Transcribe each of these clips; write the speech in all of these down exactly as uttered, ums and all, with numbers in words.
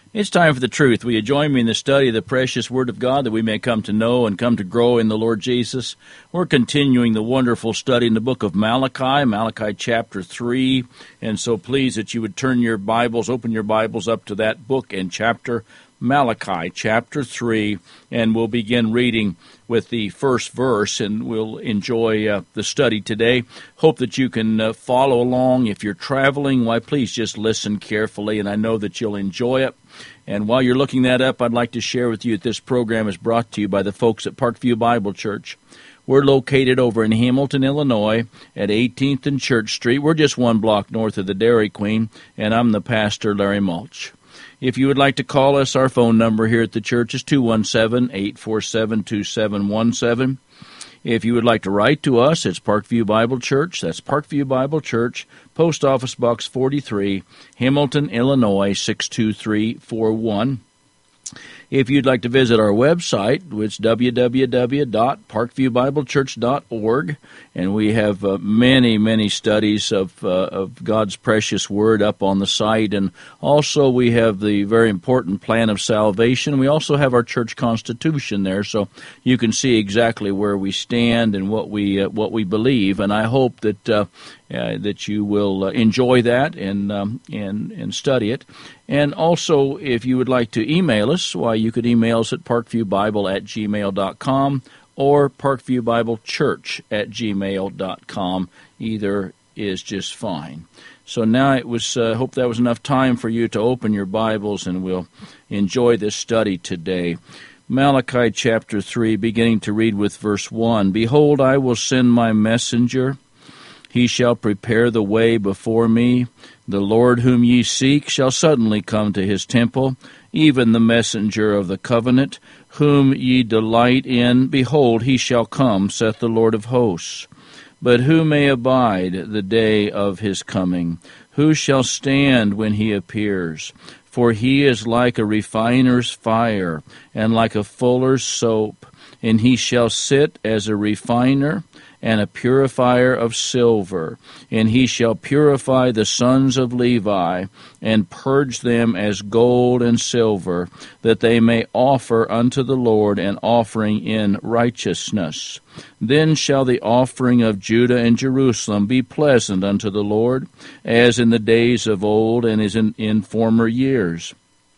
It's time for the truth. Will you join me in the study of the precious Word of God that we may come to know and come to grow in the Lord Jesus? We're continuing the wonderful study in the book of Malachi, Malachi chapter three. And so please that you would turn your Bibles, open your Bibles up to that book and chapter, Malachi chapter three, and we'll begin reading with the first verse, and we'll enjoy uh, the study today. Hope that you can uh, follow along. If you're traveling, why, please just listen carefully, and I know that you'll enjoy it. And while you're looking that up, I'd like to share with you that this program is brought to you by the folks at Parkview Bible Church. We're located over in Hamilton, Illinois, at eighteenth and Church Street. We're just one block north of the Dairy Queen, and I'm the pastor, Larry Mulch. If you would like to call us, our phone number here at the church is two one seven, eight four seven, two seven one seven. If you would like to write to us, it's Parkview Bible Church. That's Parkview Bible Church, Post Office Box forty-three, Hamilton, Illinois, six two three four one. If you'd like to visit our website, it's w w w dot parkview bible church dot org, and we have uh, many, many studies of, uh, of God's precious Word up on the site, and also we have the very important plan of salvation. We also have our church constitution there, so you can see exactly where we stand and what we uh, what we believe, and I hope that uh, uh, that you will uh, enjoy that and um, and and study it. And also, if you would like to email us, why, you could email us at parkviewbible at gmail dot com or parkviewbiblechurch at gmail dot com. Either is just fine. So now it was, I uh, hope that was enough time for you to open your Bibles, and we'll enjoy this study today. Malachi chapter three, beginning to read with verse one. Behold, I will send my messenger. He shall prepare the way before me. The Lord whom ye seek shall suddenly come to his temple, even the messenger of the covenant, whom ye delight in. Behold, he shall come, saith the Lord of hosts. But who may abide the day of his coming? Who shall stand when he appears? For he is like a refiner's fire, and like a fuller's soap. And he shall sit as a refiner and a purifier of silver. And he shall purify the sons of Levi, and purge them as gold and silver, that they may offer unto the Lord an offering in righteousness. Then shall the offering of Judah and Jerusalem be pleasant unto the Lord, as in the days of old and as in, in former years.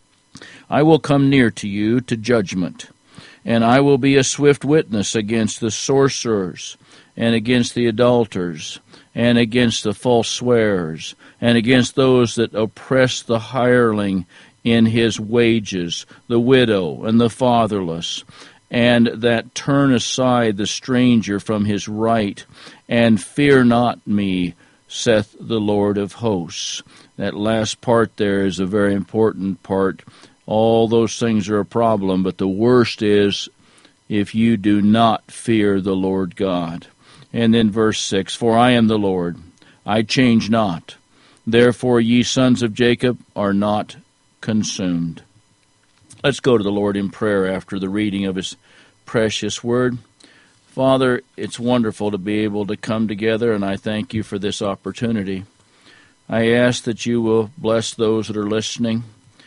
I will come near to you to judgment, and I will be a swift witness against the sorcerers, and against the adulterers, and against the false swearers, and against those that oppress the hireling in his wages, the widow and the fatherless, and that turn aside the stranger from his right, and fear not me, saith the Lord of hosts. That last part there is a very important part. All those things are a problem, but the worst is if you do not fear the Lord God. And then verse six, For I am the Lord, I change not. Therefore ye sons of Jacob are not consumed. Let's go to the Lord in prayer after the reading of his precious word. Father, it's wonderful to be able to come together, and I thank you for this opportunity. I ask that you will bless those that are listening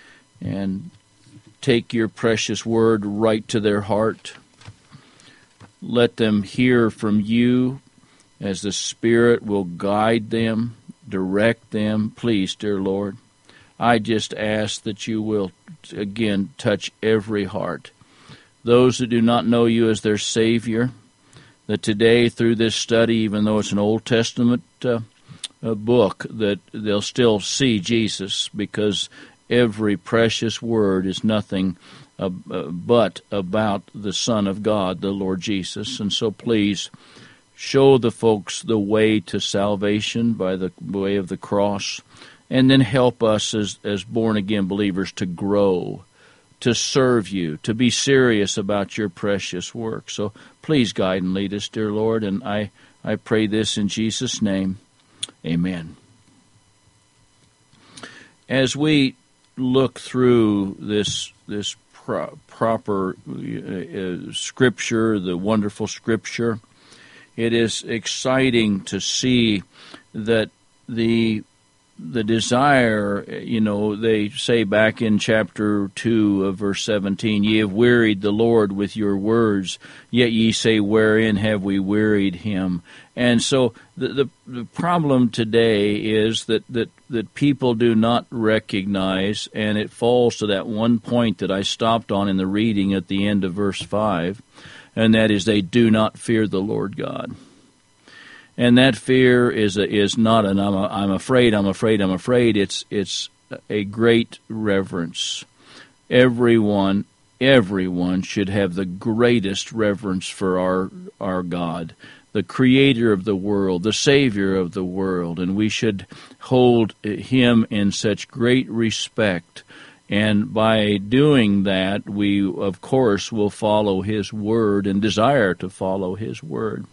and take your precious word right to their heart. Let them hear from you as the Spirit will guide them, direct them. Please, dear Lord, I just ask that you will, again, touch every heart. Those that do not know you as their Savior, that today through this study, even though it's an Old Testament uh, a book, that they'll still see Jesus, because every precious word is nothing Uh, uh, but about the Son of God, the Lord Jesus. And so please show the folks the way to salvation by the way of the cross, and then help us as, as born-again believers to grow, to serve you, to be serious about your precious work. So please guide and lead us, dear Lord, and I, I pray this in Jesus' name. Amen. As we look through this this Pro- proper uh, scripture, the wonderful scripture, it is exciting to see that the the desire, you know, they say back in chapter two of verse seventeen, ye have wearied the Lord with your words, yet ye say, wherein have we wearied him? And so the the, the problem today is that, that, that people do not recognize, and it falls to that one point that I stopped on in the reading at the end of verse five, and that is they do not fear the Lord God. And that fear is a, is not an I'm, a, I'm afraid, I'm afraid, I'm afraid. It's it's a great reverence. Everyone, everyone should have the greatest reverence for our our God, the Creator of the world, the Savior of the world, and we should hold Him in such great respect. And by doing that, we, of course, will follow His Word and desire to follow His Word.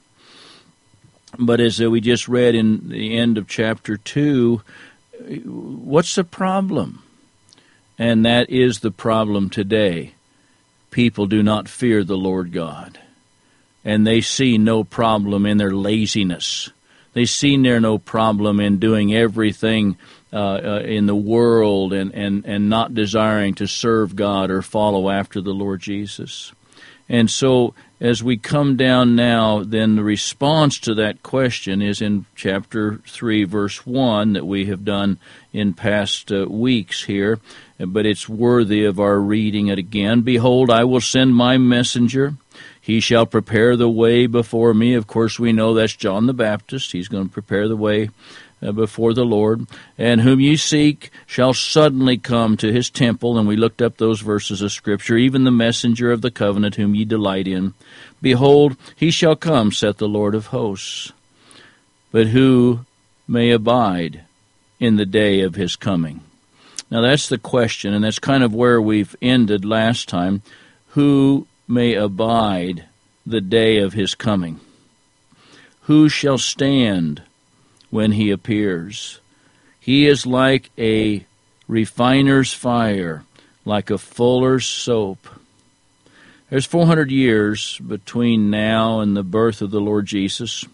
But as we just read in the end of chapter two, what's the problem? And that is the problem today. People do not fear the Lord God. And they see no problem in their laziness. They see there no problem in doing everything uh, uh, in the world and, and, and not desiring to serve God or follow after the Lord Jesus. And so as we come down now, then the response to that question is in chapter three, verse one, that we have done in past uh, weeks here, but it's worthy of our reading it again. Behold, I will send my messenger. He shall prepare the way before me. Of course, we know that's John the Baptist. He's going to prepare the way Uh, before the Lord. And whom ye seek shall suddenly come to his temple. And we looked up those verses of Scripture. Even the messenger of the covenant whom ye delight in. Behold, he shall come, saith the Lord of hosts. But who may abide in the day of his coming? Now that's the question, and that's kind of where we've ended last time. Who may abide the day of his coming? Who shall stand when he appears? He is like a refiner's fire, like a fuller's soap. There's four hundred years between now and the birth of the Lord Jesus.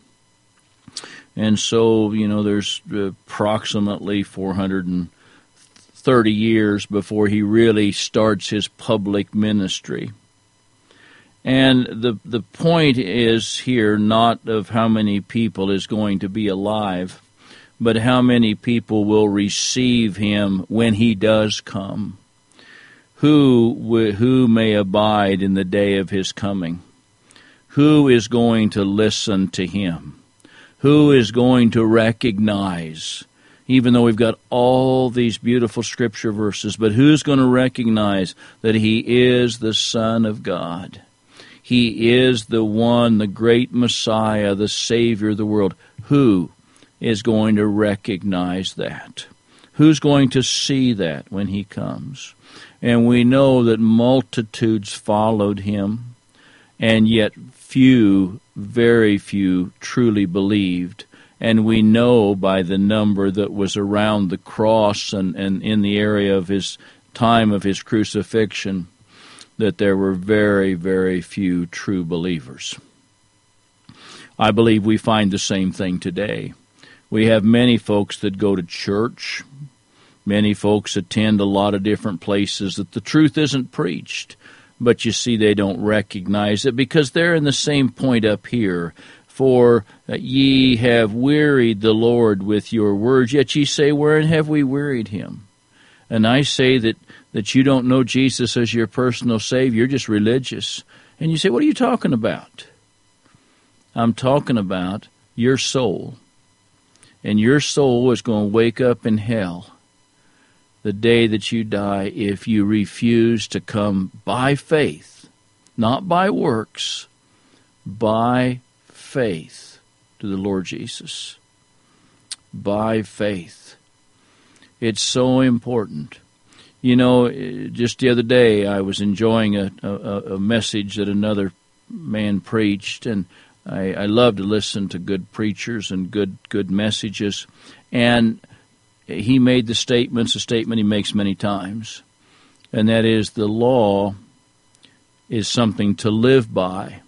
And so, you know, there's approximately four hundred thirty years before he really starts his public ministry. And the the point is here not of how many people is going to be alive, but how many people will receive him when he does come. Who who may abide in the day of his coming? Who is going to listen to him? Who is going to recognize, even though we've got all these beautiful Scripture verses, but who's going to recognize that he is the Son of God? He is the one, the great Messiah, the Savior of the world. Who is going to recognize that? Who's going to see that when he comes? And we know that multitudes followed him, and yet few, very few, truly believed. And we know by the number that was around the cross and, and in the area of his time of his crucifixion, that there were very, very few true believers. I believe we find the same thing today. We have many folks that go to church. Many folks attend a lot of different places that the truth isn't preached. But you see, they don't recognize it because they're in the same point up here. For ye have wearied the Lord with your words, yet ye say, wherein have we wearied him? And I say that that you don't know Jesus as your personal Savior, you're just religious. And you say, what are you talking about? I'm talking about your soul. And your soul is going to wake up in hell the day that you die if you refuse to come by faith, not by works, by faith to the Lord Jesus. By faith. It's so important. You know, just the other day I was enjoying a, a, a message that another man preached, and I, I love to listen to good preachers and good good messages. And he made the statements, a statement he makes many times, and that is the law is something to live by,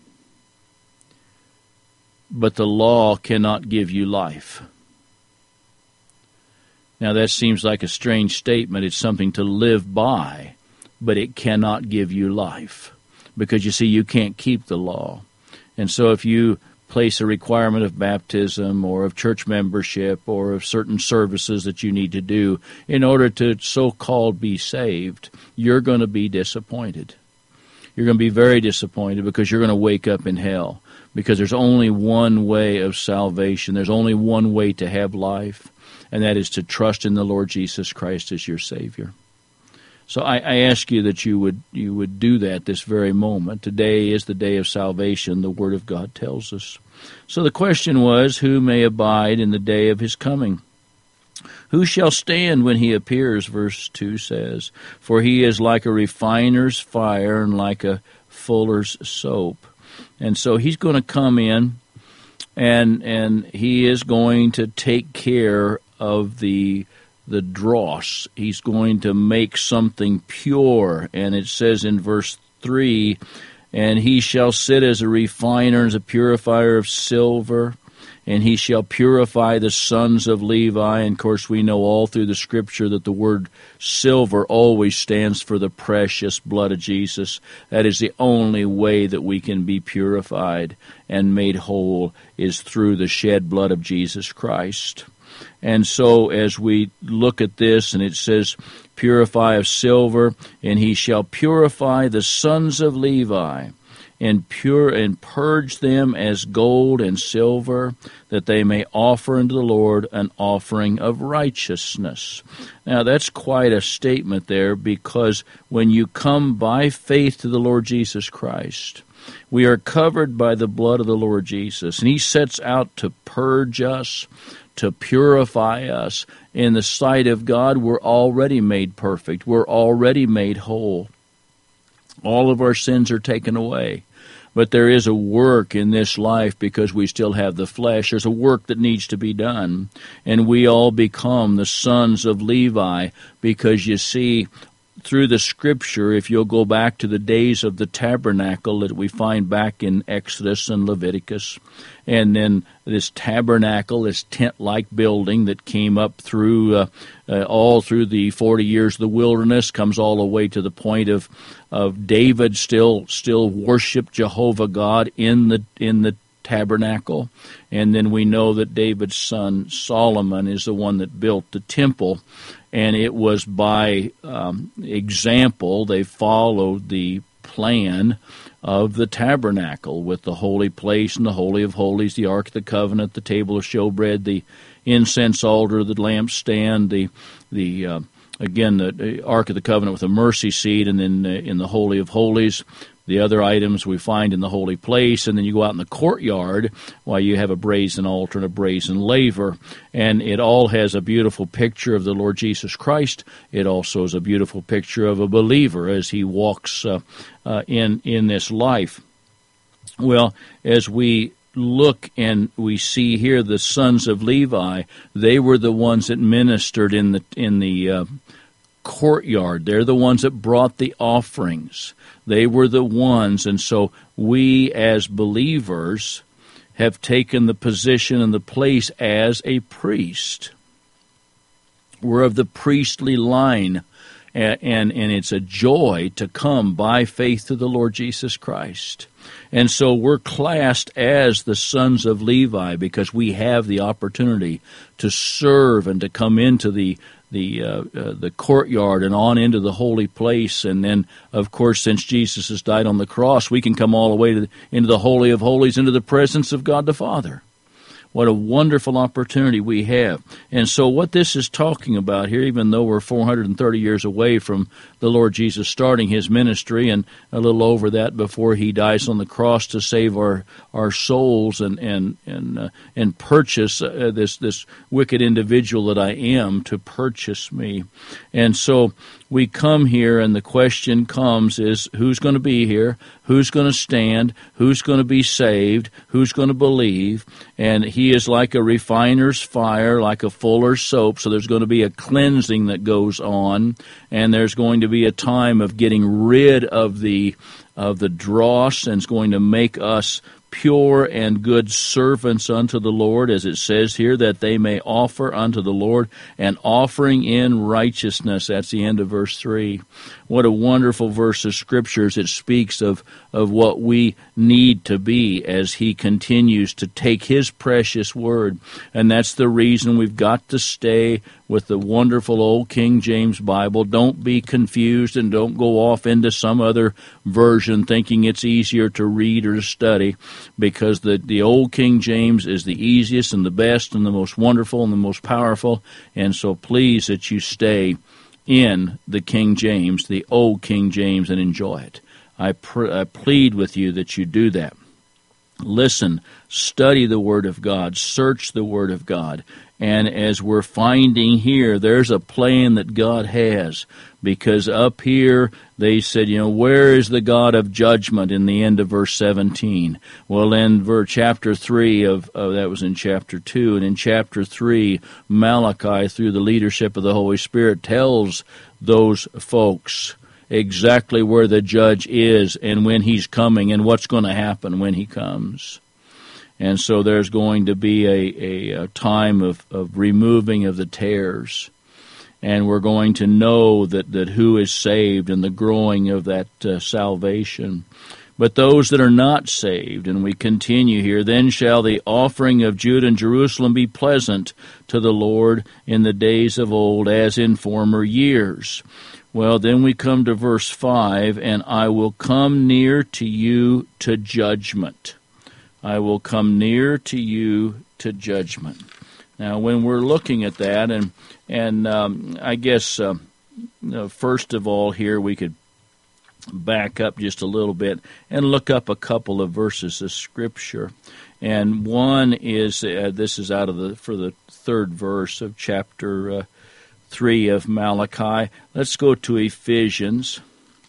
but the law cannot give you life. Now that seems like a strange statement. It's something to live by, but it cannot give you life. Because you see, you can't keep the law. And so if you place a requirement of baptism or of church membership or of certain services that you need to do in order to so-called be saved, you're going to be disappointed. You're going to be very disappointed because you're going to wake up in hell. Because there's only one way of salvation. There's only one way to have life, and that is to trust in the Lord Jesus Christ as your Savior. So I, I ask you that you would you would do that this very moment. Today is the day of salvation, the Word of God tells us. So the question was, who may abide in the day of his coming? Who shall stand when he appears, verse two says, for he is like a refiner's fire and like a fuller's soap. And so he's going to come in, and and he is going to take care of the the dross. He's going to make something pure. And it says in verse three, and he shall sit as a refiner, as a purifier of silver, and he shall purify the sons of Levi. And of course we know all through the Scripture that the word silver always stands for the precious blood of Jesus. That is the only way that we can be purified and made whole, is through the shed blood of Jesus Christ. And so as we look at this, and it says, purify of silver, and he shall purify the sons of Levi, and pure and purge them as gold and silver, that they may offer unto the Lord an offering of righteousness. Now that's quite a statement there, because when you come by faith to the Lord Jesus Christ, we are covered by the blood of the Lord Jesus, and he sets out to purge us, to purify us. In the sight of God, we're already made perfect. We're already made whole. All of our sins are taken away. But there is a work in this life because we still have the flesh. There's a work that needs to be done. And we all become the sons of Levi because, you see, through the Scripture, if you'll go back to the days of the tabernacle that we find back in Exodus and Leviticus, and then this tabernacle, this tent-like building that came up through uh, uh, all through the forty years of the wilderness, comes all the way to the point of of David still still worshiped Jehovah God in the in the tabernacle. And then we know that David's son Solomon is the one that built the temple, and it was by um, example they followed the plan of the tabernacle with the holy place and the Holy of Holies, the Ark of the Covenant, the table of showbread, the incense altar, the lampstand, the the uh, again the Ark of the Covenant with the mercy seat, and then uh, in the Holy of Holies, the other items we find in the holy place. And then you go out in the courtyard, while you have a brazen altar and a brazen laver, and it all has a beautiful picture of the Lord Jesus Christ. It also is a beautiful picture of a believer as he walks uh, uh, in in this life. Well, as we look and we see here the sons of Levi, they were the ones that ministered in the in the uh, courtyard. They're the ones that brought the offerings. They were the ones, and so we as believers have taken the position and the place as a priest. We're of the priestly line, and, and, and it's a joy to come by faith to the Lord Jesus Christ. And so we're classed as the sons of Levi because we have the opportunity to serve and to come into the the uh, uh, the courtyard and on into the holy place. And then, of course, since Jesus has died on the cross, we can come all the way to the, into the Holy of Holies, into the presence of God the Father. What a wonderful opportunity we have. And so what this is talking about here, even though we're four hundred thirty years away from the Lord Jesus starting his ministry, and a little over that before he dies on the cross to save our, our souls and and and uh, and purchase uh, this this wicked individual that I am, to purchase me. And so we come here, and the question comes is, who's going to be here? Who's going to stand? Who's going to be saved? Who's going to believe? And he is like a refiner's fire, like a fuller's soap. So there's going to be a cleansing that goes on, and there's going to be a time of getting rid of the of the dross, and it's going to make us pure and good servants unto the Lord, as it says here, that they may offer unto the Lord an offering in righteousness. That's the end of verse three. What a wonderful verse of Scriptures. It speaks of, of what we need to be as He continues to take His precious Word. And that's the reason we've got to stay with the wonderful old King James Bible. Don't be confused and don't go off into some other version thinking it's easier to read or to study, because the, the old King James is the easiest and the best and the most wonderful and the most powerful. And so please that you stay in the King James, the old King James, and enjoy it. I, pr- I plead with you that you do that. Listen, study the Word of God, search the Word of God. And as we're finding here, there's a plan that God has, because up here they said, you know, where is the God of judgment in the end of verse seventeen? Well, in verse chapter three of, of that was in chapter two, and in chapter three, Malachi, through the leadership of the Holy Spirit, tells those folks exactly where the judge is and when he's coming and what's going to happen when he comes. And so there's going to be a, a, a time of, of removing of the tares. And we're going to know that, that who is saved and the growing of that uh, salvation. But those that are not saved, and we continue here, then shall the offering of Judah and Jerusalem be pleasant to the Lord in the days of old, as in former years. Well, then we come to verse five, and I will come near to you to judgment. I will come near to you to judgment. Now, when we're looking at that, and and um, I guess uh, you know, first of all here we could back up just a little bit and look up a couple of verses of Scripture. And one is, uh, this is out of the, for the third verse of chapter uh, three of Malachi. Let's go to Ephesians.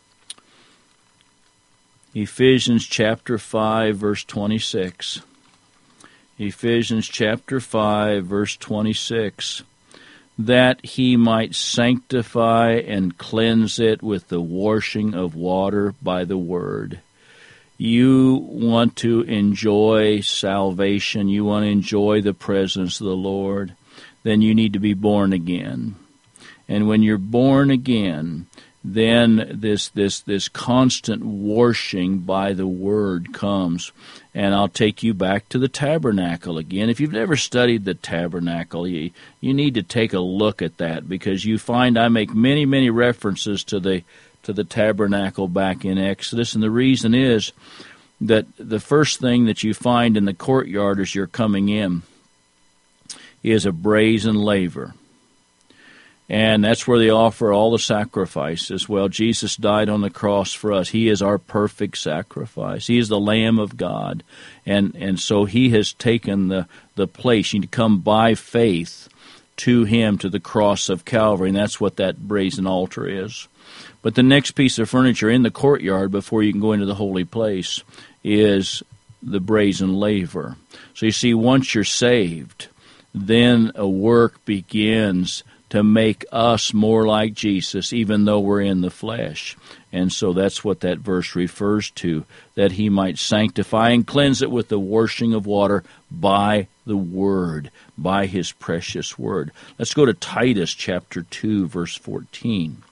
Ephesians chapter five, verse twenty-six. Ephesians chapter five, verse twenty-six. That he might sanctify and cleanse it with the washing of water by the word. You want to enjoy salvation, you want to enjoy the presence of the Lord, then you need to be born again. And when you're born again, then this this this constant washing by the Word comes. And I'll take you back to the tabernacle again. If you've never studied the tabernacle, you, you need to take a look at that, because you find I make many, many references to the to the tabernacle back in Exodus. And the reason is that the first thing that you find in the courtyard as you're coming in is a brazen laver. And that's where they offer all the sacrifices. Well, Jesus died on the cross for us. He is our perfect sacrifice. He is the Lamb of God. And and so He has taken the, the place. You need to come by faith to Him, to the cross of Calvary. And that's what that brazen altar is. But the next piece of furniture in the courtyard before you can go into the holy place is the brazen laver. So you see, once you're saved, then a work begins to make us more like Jesus, even though we're in the flesh. And so that's what that verse refers to, that He might sanctify and cleanse it with the washing of water by the Word, by His precious Word. Let's go to Titus chapter two, verse fourteen.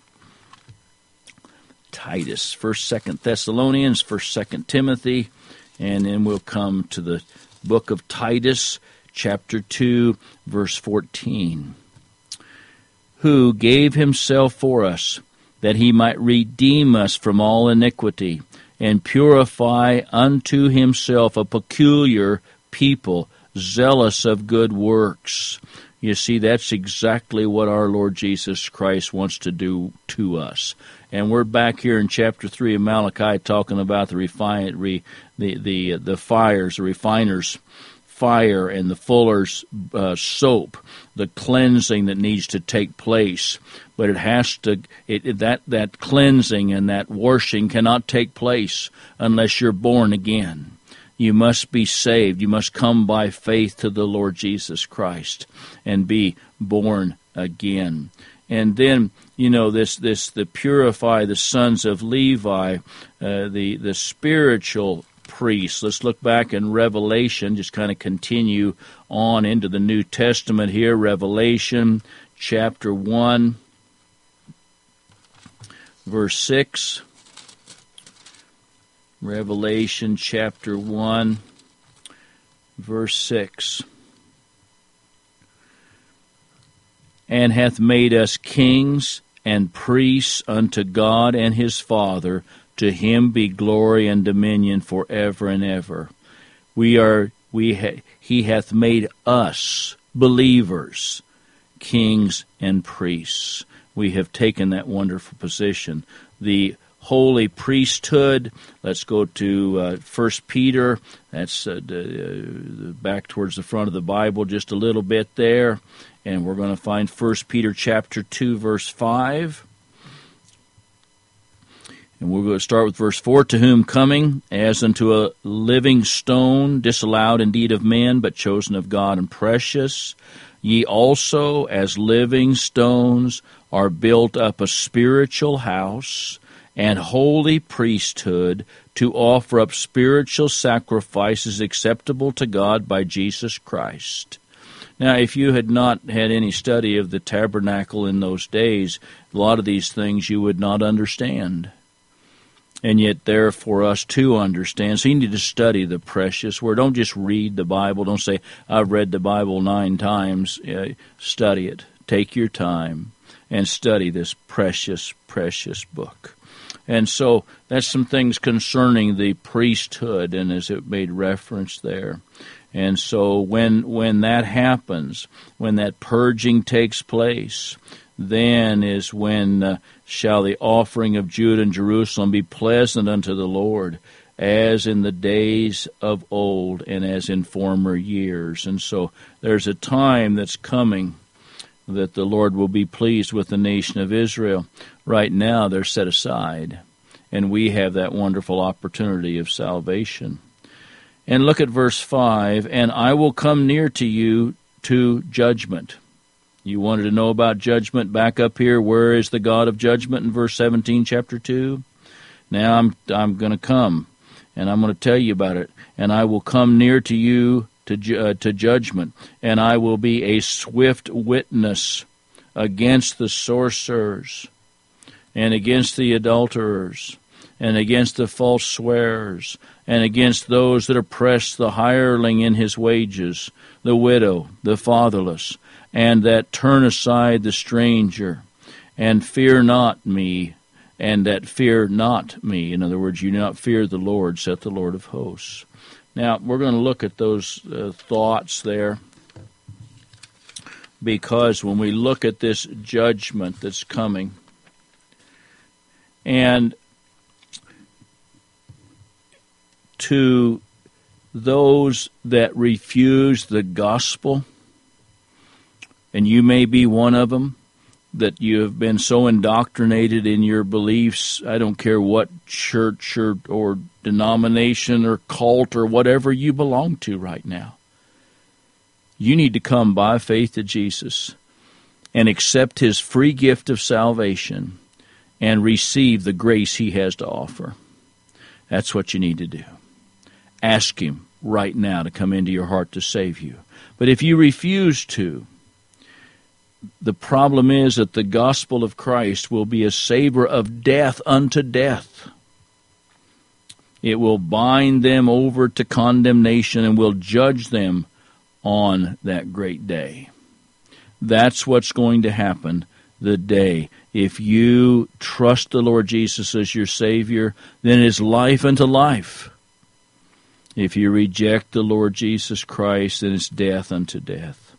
Titus, First, Second Thessalonians, First, Second Timothy, and then we'll come to the book of Titus, chapter two, verse fourteen. Who gave Himself for us, that He might redeem us from all iniquity, and purify unto Himself a peculiar people, zealous of good works. You see, that's exactly what our Lord Jesus Christ wants to do to us. And we're back here in chapter three of Malachi talking about the refine, re, the the the fires, the refiners' fire and the fuller's uh, soap, the cleansing that needs to take place. But it has to, it, it, that, that cleansing and that washing cannot take place unless you're born again. You must be saved. You must come by faith to the Lord Jesus Christ and be born again. And then, you know, this, this the purify the sons of Levi, uh, the, the spiritual priests. Let's look back in Revelation, just kind of continue on into the New Testament here. Revelation chapter one, verse six. Revelation chapter one, verse six. And hath made us kings and priests unto God and his Father. To him be glory and dominion forever and ever. We are, we ha, he hath made us, believers, kings and priests. We have taken that wonderful position. The holy priesthood. Let's go to uh, First Peter. That's uh, uh, back towards the front of the Bible just a little bit there. And we're going to find First Peter chapter two, verse five. And we're going to start with verse four. To whom coming, as unto a living stone, disallowed indeed of men, but chosen of God and precious, ye also, as living stones, are built up a spiritual house and holy priesthood, to offer up spiritual sacrifices acceptable to God by Jesus Christ. Now, if you had not had any study of the tabernacle in those days, a lot of these things you would not understand. And yet they're for us to understand. So you need to study the precious word. Don't just read the Bible. Don't say, I've read the Bible nine times. Uh, study it. Take your time and study this precious, precious book. And so that's some things concerning the priesthood, and as it made reference there. And so when when that happens, when that purging takes place, then is when uh, shall the offering of Judah and Jerusalem be pleasant unto the Lord, as in the days of old and as in former years. And so there's a time that's coming that the Lord will be pleased with the nation of Israel. Right now they're set aside, and we have that wonderful opportunity of salvation. And look at verse five, and I will come near to you to judgment. You wanted to know about judgment back up here. Where is the God of judgment in verse seventeen, chapter two? Now I'm I'm going to come, and I'm going to tell you about it. And I will come near to you to uh, to judgment, and I will be a swift witness against the sorcerers, and against the adulterers, and against the false swearers, and against those that oppress the hireling in his wages, the widow, the fatherless, and that turn aside the stranger, and fear not me, and that fear not me. In other words, you do not fear the Lord, saith the Lord of hosts. Now, we're going to look at those uh, thoughts there, because when we look at this judgment that's coming, and to those that refuse the gospel, and you may be one of them, that you have been so indoctrinated in your beliefs, I don't care what church or, or denomination or cult or whatever you belong to right now. You need to come by faith to Jesus and accept his free gift of salvation and receive the grace he has to offer. That's what you need to do. Ask him right now to come into your heart to save you. But if you refuse to, the problem is that the gospel of Christ will be a savor of death unto death. It will bind them over to condemnation and will judge them on that great day. That's what's going to happen the day. If you trust the Lord Jesus as your Savior, then it's life unto life. If you reject the Lord Jesus Christ, then it's death unto death.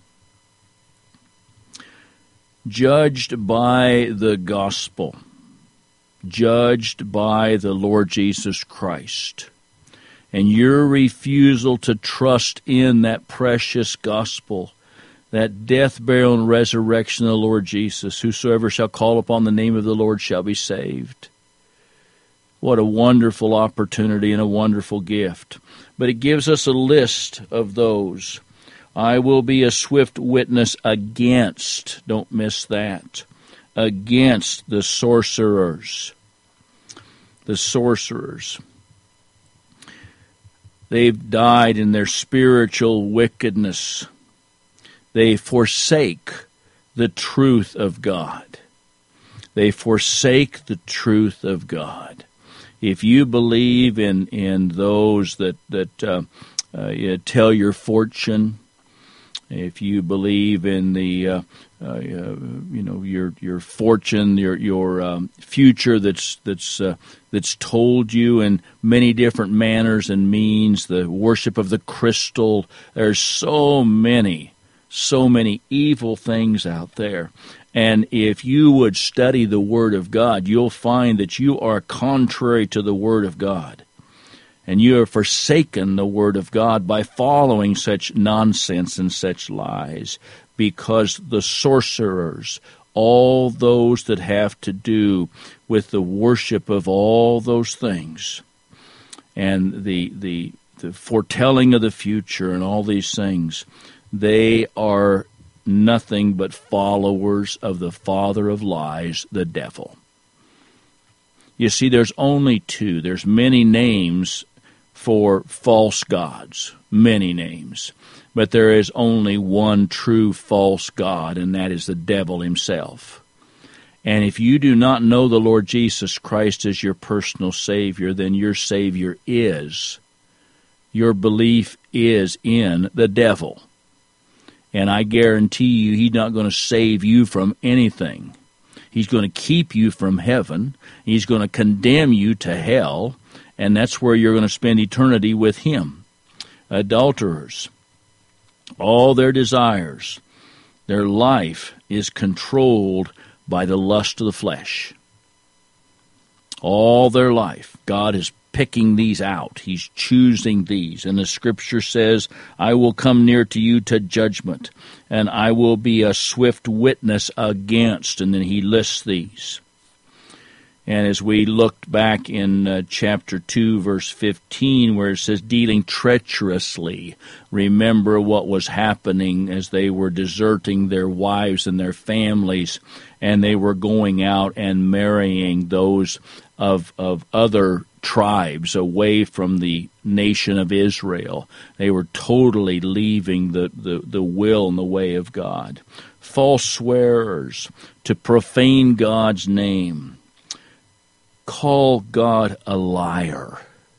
Judged by the gospel, judged by the Lord Jesus Christ, and your refusal to trust in that precious gospel, that death, burial, and resurrection of the Lord Jesus, whosoever shall call upon the name of the Lord shall be saved. What a wonderful opportunity and a wonderful gift. But it gives us a list of those. I will be a swift witness against, don't miss that, against the sorcerers. The sorcerers. They've died in their spiritual wickedness. They forsake the truth of God. They forsake the truth of God. If you believe in, in those that, that uh, uh, tell your fortune, if you believe in the uh, uh, you know your your fortune, your your um, future that's that's uh, that's told you in many different manners and means, the worship of the crystal, there's so many, so many evil things out there. And if you would study the Word of God, you'll find that you are contrary to the Word of God. And you have forsaken the Word of God by following such nonsense and such lies, because the sorcerers, all those that have to do with the worship of all those things, and the the, the foretelling of the future and all these things, they are nothing but followers of the father of lies, the devil. You see, there's only two. There's many names for false gods, many names. But there is only one true false god, and that is the devil himself. And if you do not know the Lord Jesus Christ as your personal Savior, then your Savior is, your belief is in the devil. And I guarantee you, he's not going to save you from anything. He's going to keep you from heaven. He's going to condemn you to hell. And that's where you're going to spend eternity with him. Adulterers, all their desires, their life is controlled by the lust of the flesh. All their life, God is picking these out. He's choosing these. And the Scripture says, I will come near to you to judgment, and I will be a swift witness against. And then he lists these. And as we looked back in uh, chapter two, verse fifteen, where it says, dealing treacherously, remember what was happening as they were deserting their wives and their families, and they were going out and marrying those of, of other tribes away from the nation of Israel. They were totally leaving the, the, the will and the way of God. False swearers, to profane God's name, call God a liar.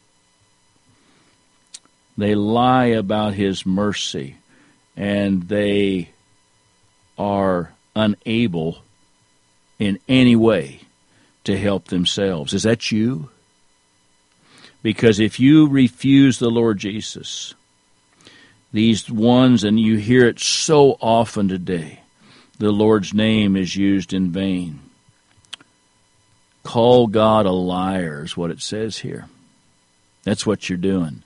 They lie about his mercy, and they are unable in any way to help themselves. Is that you? Because if you refuse the Lord Jesus, these ones, and you hear it so often today, the Lord's name is used in vain. Call God a liar is what it says here. That's what you're doing.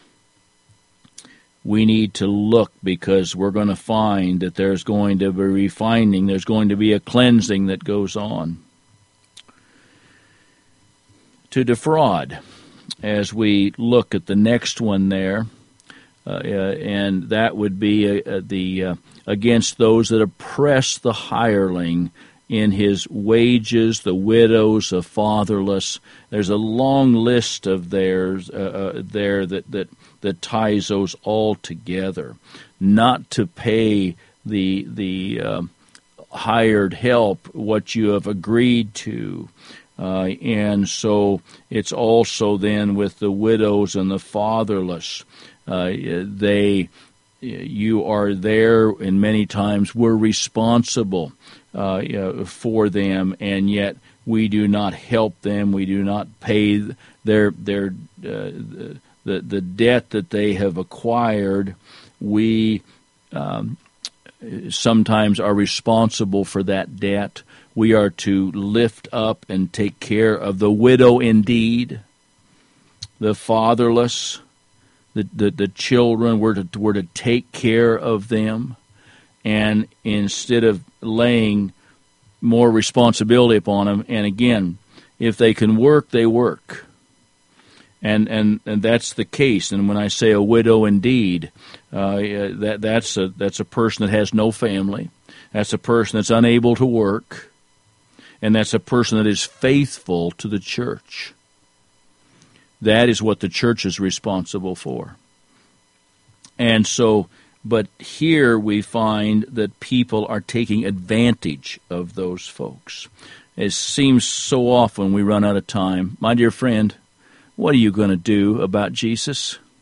We need to look, because we're going to find that there's going to be refining, there's going to be a cleansing that goes on. To defraud, as we look at the next one there, uh, uh, and that would be uh, the uh, against those that oppress the hireling in his wages, the widows, the fatherless. There's a long list of theirs uh, uh, there that, that that ties those all together. Not to pay the the uh, hired help what you have agreed to. Uh, and so it's also then with the widows and the fatherless. Uh, they, you are there, and many times we're responsible uh, you know, for them, and yet we do not help them. We do not pay their their uh, the the debt that they have acquired. We um, sometimes are responsible for that debt. We are to lift up and take care of the widow indeed, the fatherless, the, the, the children. We're to, we're to take care of them. And instead of laying more responsibility upon them, and again, if they can work, they work. And and, and that's the case. And when I say a widow indeed, uh, that that's a that's a person that has no family. That's a person that's unable to work. And that's a person that is faithful to the church. That is what the church is responsible for. And so, but here we find that people are taking advantage of those folks. It seems so often we run out of time. My dear friend, what are you going to do about Jesus?